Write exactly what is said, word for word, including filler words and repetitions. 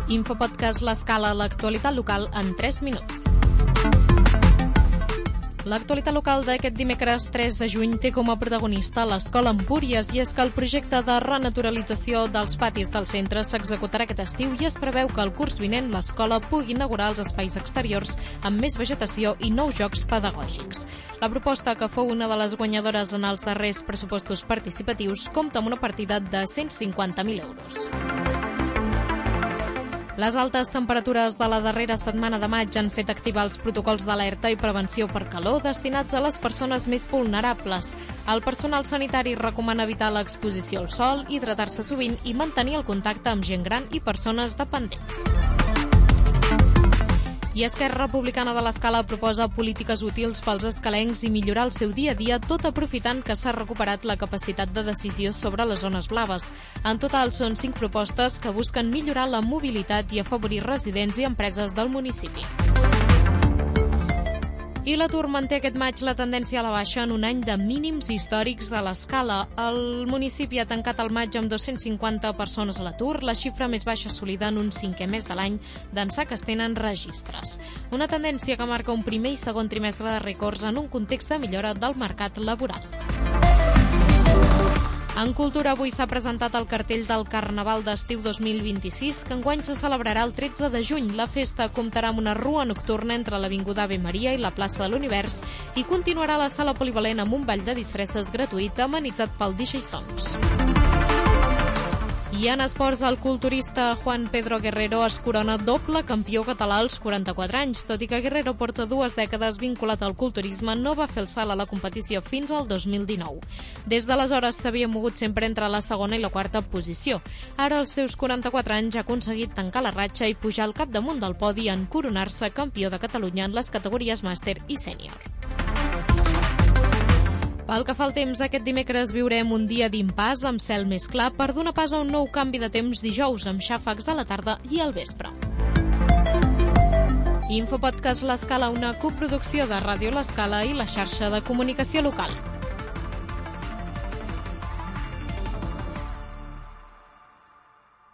Infopodcast L'Escala, l'actualitat local en tres minuts. L'actualitat local d'aquest dimecres tres de juny té com a protagonista l'Escola Empúries, i és que el projecte de renaturalització dels patis del centre s'executarà aquest estiu i es preveu que el curs vinent l'escola pugui inaugurar els espais exteriors amb més vegetació i nous jocs pedagògics. La proposta, que fou una de les guanyadores en els darrers pressupostos participatius, compta amb una partida de cent cinquanta mil euros. Les altes temperatures de la darrera setmana de maig han fet activar els protocols d'alerta i prevenció per calor destinats a les persones més vulnerables. El personal sanitari recomana evitar l'exposició al sol, hidratar-se sovint i mantenir el contacte amb gent gran i persones dependents. I Esquerra Republicana de l'Escala proposa polítiques útils pels escalencs i millorar el seu dia a dia, tot aprofitant que s'ha recuperat la capacitat de decisió sobre les zones blaves. En total són cinc propostes que busquen millorar la mobilitat i afavorir residents i empreses del municipi. I l'atur manté aquest maig la tendència a la baixa en un any de mínims històrics de l'Escala. El municipi ha tancat el maig amb dos-cents cinquanta persones a l'atur, la xifra més baixa assolida en un cinquè mes de l'any d'ençà que es tenen registres. Una tendència que marca un primer i segon trimestre de rècords en un context de millora del mercat laboral. En cultura, avui s'ha presentat el cartell del Carnaval d'estiu dos mil vint-i-sis, que enguany se celebrarà el tretze de juny. La festa comptarà amb una rua nocturna entre l'Avinguda Ave Maria i la plaça de l'Univers i continuarà a la sala polivalent amb un ball de disfresses gratuït amenitzat pel D J Songs. I en esports, el culturista Juan Pedro Guerrero es corona doble campió català als quaranta-quatre anys. Tot i que Guerrero porta dues dècades vinculat al culturisme, no va fer el salt a la competició fins al dos mil dinou. Des d'aleshores s'havia mogut sempre entre la segona i la quarta posició. Ara, als seus quaranta-quatre anys, ha aconseguit tancar la ratxa i pujar al capdamunt del podi en coronar-se campió de Catalunya en les categories màster i sènior. Pel que fa al temps, aquest dimecres viurem un dia d'impàs amb cel més clar per donar pas a un nou canvi de temps dijous amb xàfecs a la tarda i al vespre. Infopodcast L'Escala, una coproducció de Ràdio L'Escala i la xarxa de comunicació local.